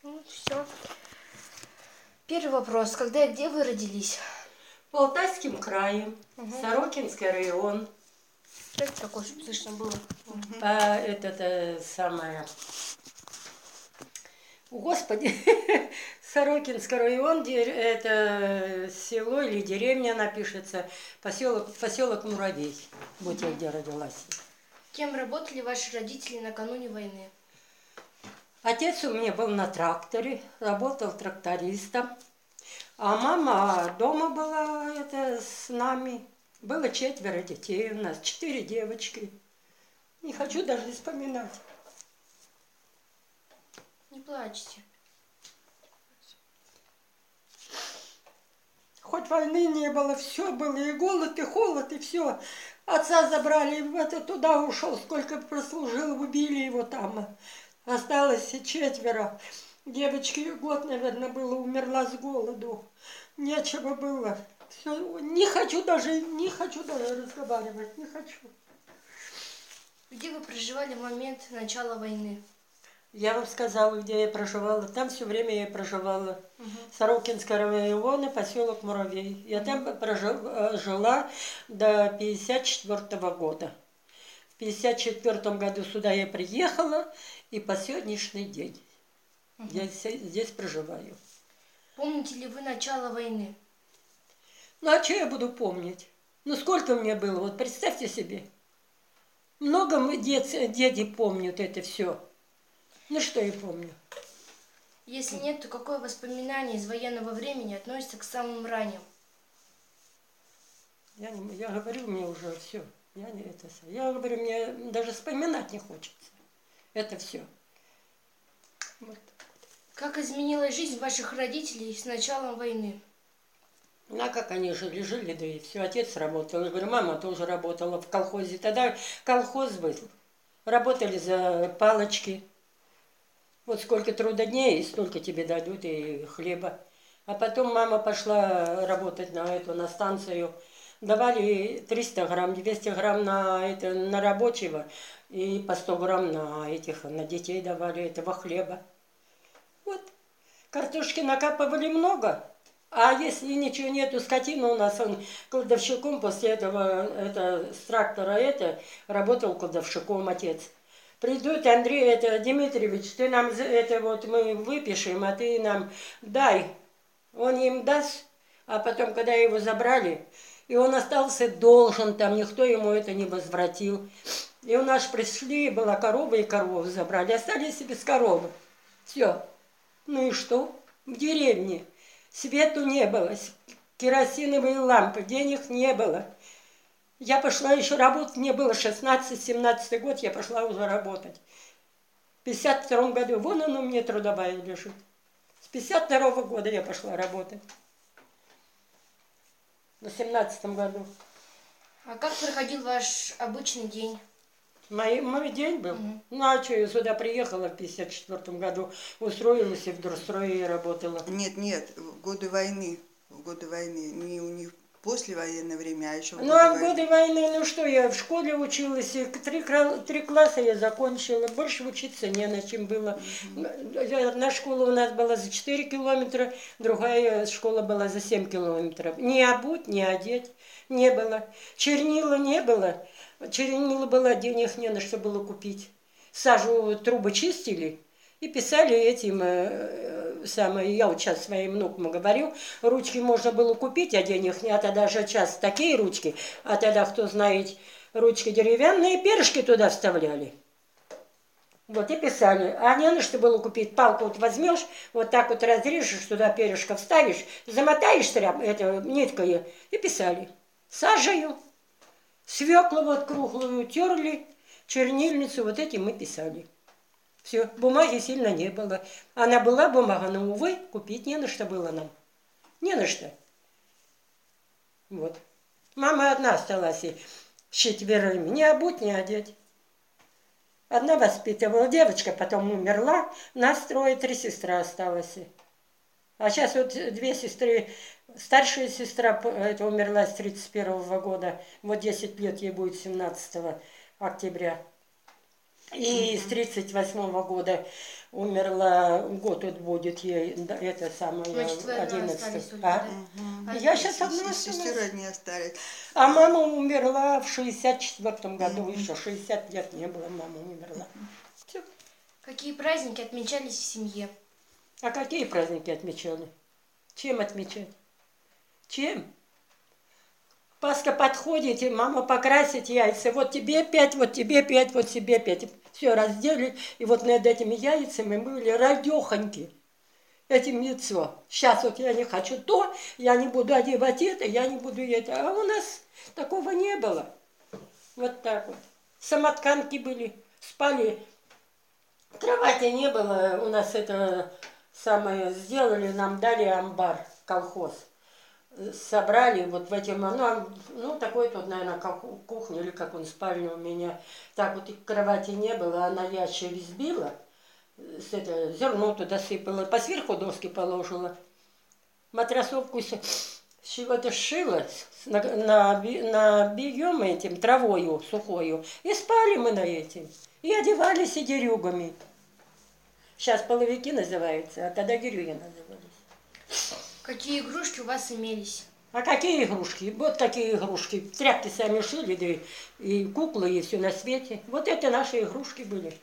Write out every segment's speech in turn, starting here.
Ну, все. Первый вопрос. Когда и где вы родились? В Алтайском крае, Угу. Сорокинский район. Что это такое, чтобы слышно было? Это самое... Господи, Сорокинский район, это село или деревня напишется, поселок Муравей, вот я где родилась. Кем работали ваши родители накануне войны? Отец у меня был на тракторе, работал трактористом, а мама дома была с нами. Было 4 детей у нас, 4 девочки. Не хочу даже вспоминать. Не плачьте. Хоть войны не было, все было, и голод, и холод, и все. Отца забрали, туда ушел, сколько прослужил, убили его там. Осталось 4. Девочки год, наверное, было, умерла с голоду. Нечего было. Все, не хочу даже разговаривать, не хочу. Где вы проживали в момент начала войны? Я вам сказала, где я проживала. Там все время я проживала. Сорокинский район и поселок Муравей. Я там жила до 1954 года. В 1954 году сюда я приехала, и по сегодняшний день я здесь проживаю. Помните ли вы начало войны? Ну, а что я буду помнить? Ну, сколько мне было? Вот представьте себе. Много дети помнят это все. Ну, что я помню? Если нет, то какое воспоминание из военного времени относится к самым ранним? Я говорю, мне уже все. Я говорю, мне даже вспоминать не хочется. Это все. Вот. Как изменилась жизнь ваших родителей с началом войны? Ну, а как они жили, да и все. Отец работал. Я говорю, мама тоже работала в колхозе. Тогда колхоз был. Работали за палочки. Вот сколько трудодней, столько тебе дадут и хлеба. А потом мама пошла работать на станцию. Давали 300 грамм, 200 грамм на рабочего и по 100 грамм на детей давали этого хлеба. Вот. Картошки накапывали много. А если ничего нету, скотина у нас, он кладовщиком после этого, с трактора работал кладовщиком отец. Придут, Андрей, Дмитриевич, ты нам мы выпишем, а ты нам дай. Он им даст, а потом, когда его забрали, и он остался должен, там никто ему это не возвратил. И у нас пришли, была корова, и корову забрали, остались без коровы. Все. Ну и что? В деревне. Свету не было, керосиновые лампы, денег не было. Я пошла еще работать, мне было 16-17 год, я пошла уже работать. В 52 году, вон оно мне трудовая лежит. С 52 года я пошла работать. В 17 году. А как проходил ваш обычный день? Мой день был. Ну, а что, я сюда приехала в 54 году, устроилась и в Дурстрое и работала. Нет, в годы войны. Не у них послевоенное время, а еще в Ну, годы а в войны. годы войны, ну что, я в школе училась, и 3 класса я закончила, больше учиться не на чем было. Одна школа у нас была за 4 километра, другая школа была за 7 километров. Ни обуть, ни одеть не было. Чернила не было. Чернила было, денег не на что было купить. Сажу трубы чистили и писали этим, я вот сейчас своим внукам говорю, ручки можно было купить, а денег нет, а тогда же сейчас такие ручки, а тогда, кто знает, ручки деревянные, перышки туда вставляли. Вот и писали. А не на что было купить. Палку вот возьмешь, вот так вот разрежешь, туда перышко вставишь, замотаешь ниткой и писали. Сажаю. Свеклу вот круглую терли, чернильницу, вот этим мы писали. Все, бумаги сильно не было. Она была бумага, но, увы, купить не на что было нам. Не на что. Вот. Мама одна осталась и с 4, ни обуть, ни одеть. Одна воспитывала девочка, потом умерла, нас 3 сестры осталось. А сейчас вот 2 сестры, старшая сестра умерла с 31 года, вот 10 лет ей будет 17 октября. И с 38 года умерла, год вот будет ей, да, это самое, Значит, вы одна 11. остались только, А? да? Я сейчас одна Сестер осталась. одни остались. А мама умерла в 64 году, еще 60 лет не было, мама умерла. Всё. Какие праздники отмечались в семье? А какие праздники отмечали? Чем отмечать? Чем? Пасха подходит, и мама покрасит яйца. Вот тебе 5, вот тебе 5, вот себе 5. Все разделили. И вот над этими яйцами мы были радехоньки. Этим яйцо. Сейчас вот я не хочу то, я не буду одевать это, я не буду это. А у нас такого не было. Вот так вот. Самотканки были, спали. Кровати не было. У нас это самое сделали, нам дали амбар, колхоз. Собрали вот в этим, ну такой тут, наверное, как кухня или как он, спальня у меня. Так вот и кровати не было, она ящик взбила, зерно туда сыпала, по сверху доски положила, матрасовку с чего-то сшила, на бельем этим, травою сухою, и спали мы на этим, и одевались и дерюгами. Сейчас половики называются, а тогда дерюги назывались. Какие игрушки у вас имелись? А какие игрушки? Вот такие игрушки. Тряпки сами шили, да и куклы, и все на свете. Вот это наши игрушки были.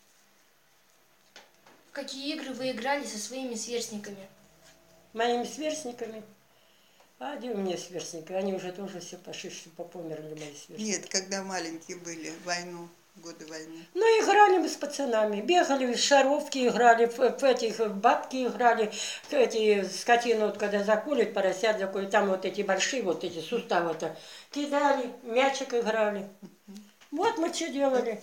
В какие игры вы играли со своими сверстниками? Моими сверстниками. А где у меня сверстники? Они уже тоже все пошли, все попомерли, мои сверстники. Нет, когда маленькие были, войну, годы войны. Ну, играли мы с пацанами. Бегали, в шаровки играли, в этих в бабки играли, в эти скотину, вот, когда заколют, поросят заколют, там вот эти большие, вот эти суставы-то, кидали, мячик играли. Вот мы что делали.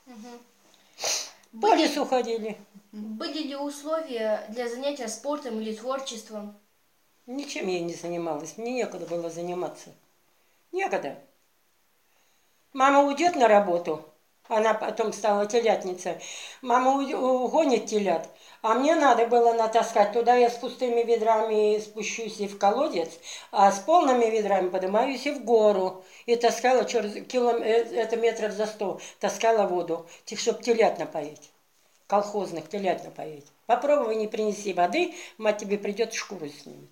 По лесу ходили. Были ли условия для занятия спортом или творчеством? Ничем я не занималась, мне некогда было заниматься. Некогда. Мама уйдет на работу, она потом стала телятницей. Мама угонит телят, а мне надо было натаскать. Туда я с пустыми ведрами спущусь и в колодец, а с полными ведрами поднимаюсь и в гору. И таскала это метров за 100, таскала воду, чтобы телят напоить. Колхозных телят напоить. Попробуй, не принеси воды, мать тебе придет шкуру снимет.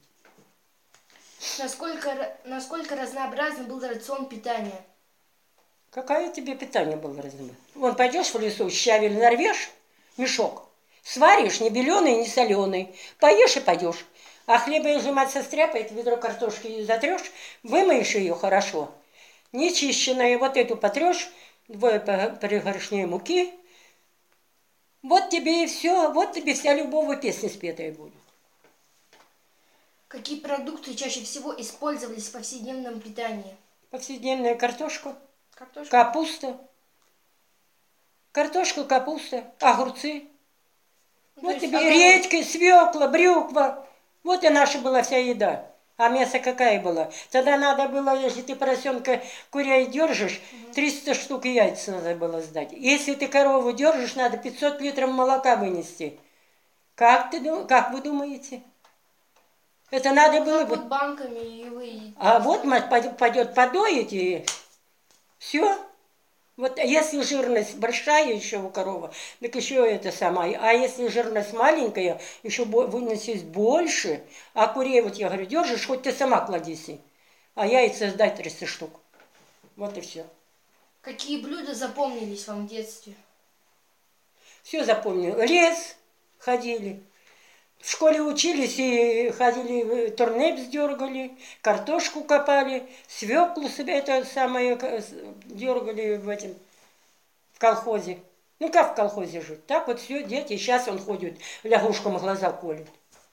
Насколько разнообразен был рацион питания? Какое тебе питание было разное? Вон пойдешь в лесу, щавель нарвешь, мешок, сваришь, не беленый, не соленый, поешь и пойдешь. А хлеба, если мать состряпает, ведро картошки затрешь, вымоешь ее хорошо, нечищенное, вот эту потрешь, 2 пригоршней муки, вот тебе и все, вот тебе вся любовь песня спетая будет. Какие продукты чаще всего использовались в повседневном питании? Повседневная картошка, Картошка. капуста, картошка, капуста, огурцы. Вот тебе редька, свекла, брюква. Вот и наша была вся еда. А мясо какая была? Тогда надо было, если ты поросенка курей держишь, 300 штук яиц надо было сдать. Если ты корову держишь, надо 500 литров молока вынести. Как вы думаете? Это надо было бы... банками и вы... А вот мать пойдет подоить и все. Вот если жирность большая еще у коровы, так еще это самое. А если жирность маленькая, еще выносить больше. А курей, вот я говорю, держишь, хоть ты сама кладись. А яйца сдай 300 штук. Вот и все. Какие блюда запомнились вам в детстве? Все запомнил. Лес ходили. В школе учились и ходили, турнеп дергали, картошку копали, свеклу себе это самое дергали в колхозе. Ну как в колхозе жить? Так вот все, дети. Сейчас он ходит, лягушкам глаза колет.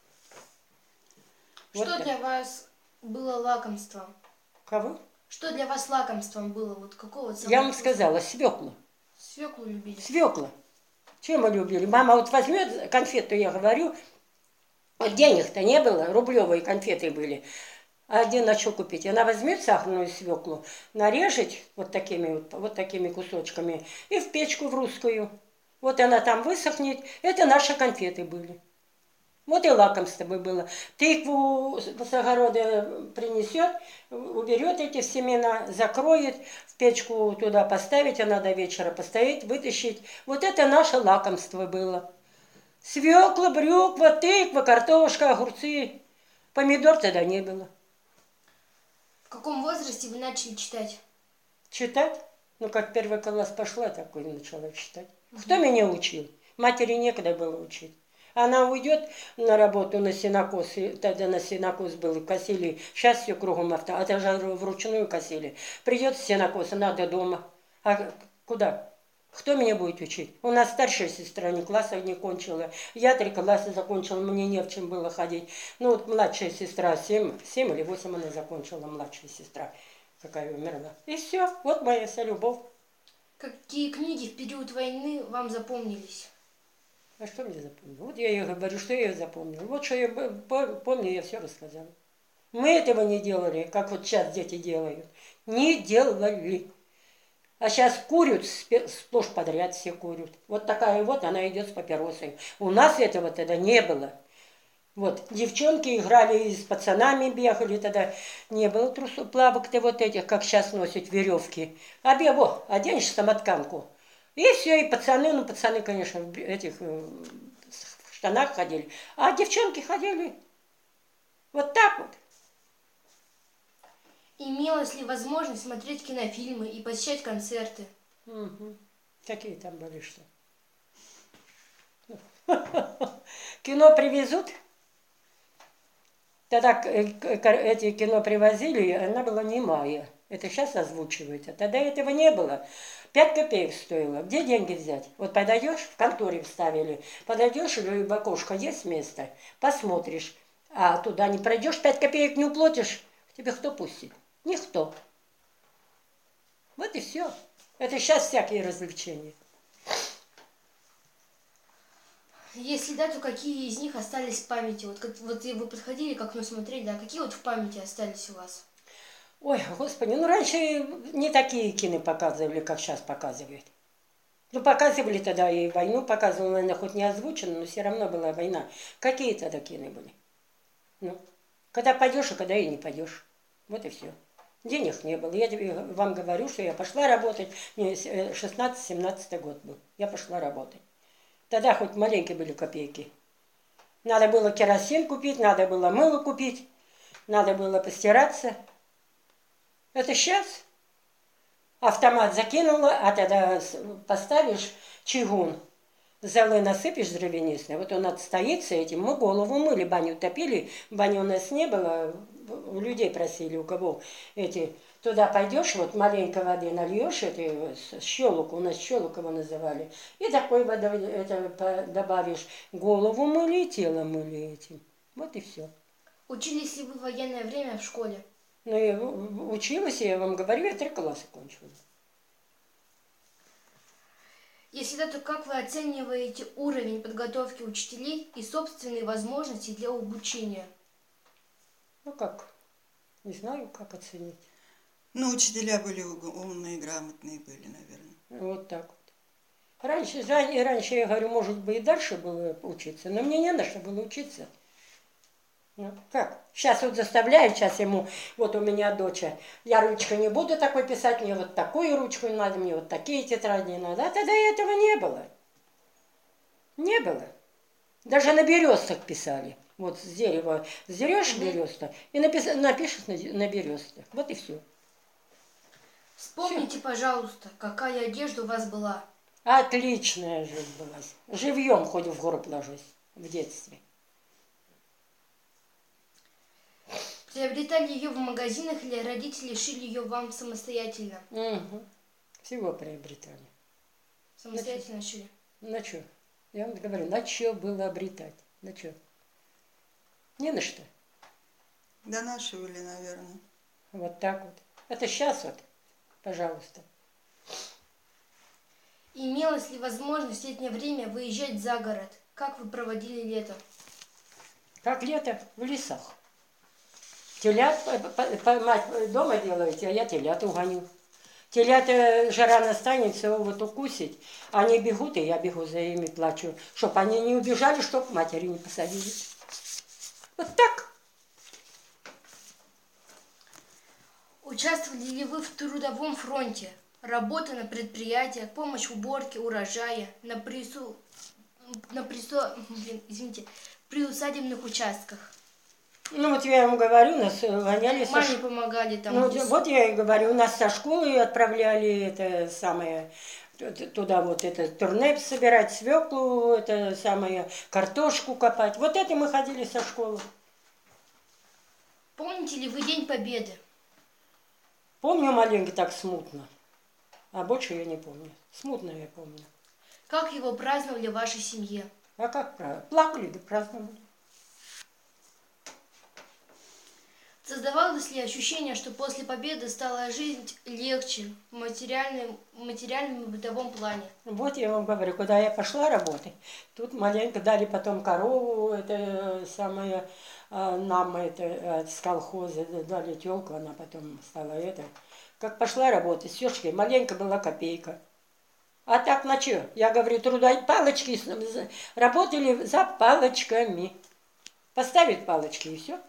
Что Вот для вас было лакомством? Кого? Что для вас лакомством было? Вот какого Я вам сказала, свекла. Свеклу любили? Свекла. Чем мы любили? Мама вот возьмет конфету, я говорю, вот денег-то не было, рублевые конфеты были. А где на что купить? Она возьмет сахарную свеклу, нарежет вот такими кусочками и в печку в русскую. Вот она там высохнет. Это наши конфеты были. Вот и лакомство бы было. Тыкву с огорода принесет, уберет эти семена, закроет, в печку туда поставить, она до вечера постоит, вытащить. Вот это наше лакомство было. Свекла, брюква, тыква, картошка, огурцы. Помидор тогда не было. В каком возрасте вы начали читать? Читать? Ну, как первый класс пошла, такой начала читать. Кто меня учил? Матери некогда было учить. Она уйдет на работу на сенокос, и тогда на сенокос был, косили, сейчас все кругом авто, а даже вручную косили. Придет с сенокоса, надо дома. А куда? Кто меня будет учить? У нас старшая сестра ни класса не кончила. Я 3 класса закончила, мне не в чем было ходить. Ну вот младшая сестра, 7 или 8 она закончила, младшая сестра, какая умерла. И все, вот моя вся любовь. Какие книги в период войны вам запомнились? А что мне запомнил? Вот я ей говорю, что я запомнил. Вот что я помню, я все рассказала. Мы этого не делали, как вот сейчас дети делают. Не делали. А сейчас курят, сплошь подряд все курят. Вот такая вот, она идет с папиросой. У нас этого тогда не было. Вот, девчонки играли и с пацанами бегали, тогда не было трусов, плавок-то вот этих, как сейчас носят веревки. А вот, оденешь самотканку. И все, и пацаны, ну пацаны, конечно, в этих в штанах ходили. А девчонки ходили вот так вот. Имелась ли возможность смотреть кинофильмы и посещать концерты? Угу. Какие там были, что? Кино привезут. Тогда эти кино привозили, и она была немая. Это сейчас озвучивается. Тогда этого не было. 5 копеек стоило. Где деньги взять? Вот подойдешь, в конторе вставили. Подойдешь, или в окошко есть место, посмотришь. А туда не пройдешь, 5 копеек не уплатишь. Тебе кто пустит? Никто. Вот и все. Это сейчас всякие развлечения. Если да, то какие из них остались в памяти? Вот вы подходили к окну смотреть, да, какие вот в памяти остались у вас? Ой, господи, ну раньше не такие кино показывали, как сейчас показывают. Ну, показывали тогда и войну показывали, наверное, хоть не озвучено, но все равно была война. Какие тогда кино были? Ну, когда пойдешь, а когда и не пойдешь. Вот и все. Денег не было. Я вам говорю, что я пошла работать. Мне 16-17 год был. Я пошла работать. Тогда хоть маленькие были копейки. Надо было керосин купить, надо было мыло купить, надо было постираться. Это сейчас. Автомат закинула, а тогда поставишь чугун, золы насыпешь дровянистые, вот он отстоится этим. Мы голову мыли, баню топили, бани у нас не было, у людей просили, у кого эти. Туда пойдешь, вот маленько воды нальешь, это щелок, у нас щелок его называли, и такой водой это добавишь. Голову мыли и тело мыли этим. Вот и все. Учились ли вы в военное время в школе? Ну, я училась, я вам говорю, я 3 класса кончила. Если да, то как вы оцениваете уровень подготовки учителей и собственные возможности для обучения? Ну как, не знаю, как оценить. Ну, учителя были умные, грамотные были, наверное. Вот так вот. Раньше, я говорю, может быть, и дальше было учиться, но мне не на что было учиться. Ну, как? Сейчас вот заставляют, сейчас ему, вот у меня дочь, я ручкой не буду такой писать, мне вот такую ручку не надо, мне вот такие тетради не надо. А тогда этого не было. Не было. Даже на берестах писали. Вот с дерева сдерешь береста и напишешь на берестах. Вот и все. Вспомните, пожалуйста, какая одежда у вас была. Отличная жизнь была. Живьем хоть в гроб ложусь в детстве. Приобретали ее в магазинах или родители шили ее вам самостоятельно? Угу. Всего приобретали. Самостоятельно шили? На что? Я вам говорю, на что было обретать? На что? Не на что. Донашивали, наверное. Вот так вот. Это сейчас вот, пожалуйста. Имелась ли возможность в летнее время выезжать за город? Как вы проводили лето? Как лето в лесах. Телят мать дома делаете, а я телят угоню. Телята жара настанется, вот укусить. Они бегут, и я бегу за ними, плачу. Чтоб они не убежали, чтоб матери не посадили. Вот так. Участвовали ли вы в трудовом фронте? Работа на предприятиях, помощь в уборке урожая, на извините, приусадебных участках? Ну вот я вам говорю, нас гоняли со Маме помогали там. Ну, в лесу. вот я и говорю, нас со школы отправляли это самое, туда вот это турнеп собирать, свеклу, это самое, картошку копать. Вот это мы ходили со школы. Помните ли вы День Победы? Помню маленько так смутно, а больше я не помню. Смутно я помню. Как его праздновали в вашей семье? А как правильно? Плакали да праздновали. Создавалось ли ощущение, что после победы стала жизнь легче в материальном и бытовом плане? Вот я вам говорю, куда я пошла работать, тут маленько дали потом корову, это самое, нам это с колхоза дали телку, она потом стала это. Как пошла работать, все-таки маленько была копейка. А так на что? Я говорю, палочки, работали за палочками. Поставить палочки и все.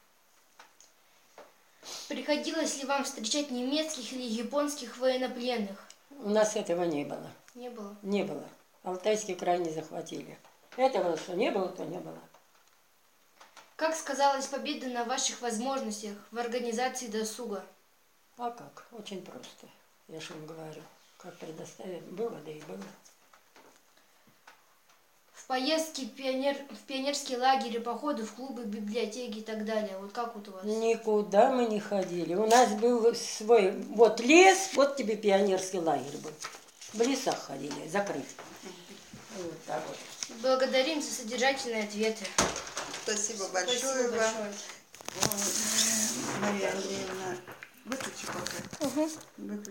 Приходилось ли вам встречать немецких или японских военнопленных? У нас этого не было. Не было. Не было. Алтайский край не захватили. Этого, что не было, то не было. Как сказалась победа на ваших возможностях в организации досуга? А как? Очень просто. Я же вам говорю. Как предоставить было, да и было. В поездки в пионерские лагеря, походы в клубы, библиотеки и так далее. Вот как вот у вас? Никуда мы не ходили. У нас был свой, вот лес, вот тебе пионерский лагерь был. В лесах ходили, закрыть. Вот так вот. Благодарим за содержательные ответы. Спасибо большое Спасибо вам. большое. Мария Андреевна, выключи пока. Выключи.